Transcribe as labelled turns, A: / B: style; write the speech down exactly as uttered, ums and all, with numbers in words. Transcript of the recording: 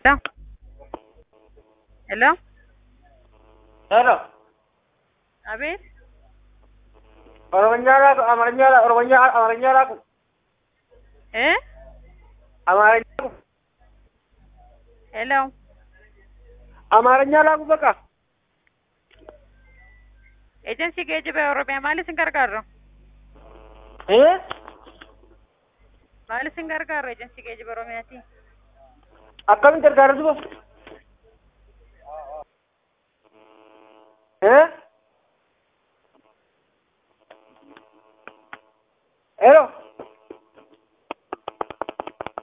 A: Hello? Hello?
B: Hello.
A: Abid?
B: Oromanya laku, Amaranya laku, Oromanya, Amaranya laku,
A: Eh?
B: Amaranya laku,
A: Hello?
B: Amaranya laku baka.
A: Agency geejjiba Oromiyaa maaliif isin gargaaru?
B: Eh?
A: Maaliif isin gargaaru agency geejjiba Oromiyaati?
B: Akkamitti gargaartu? Eh?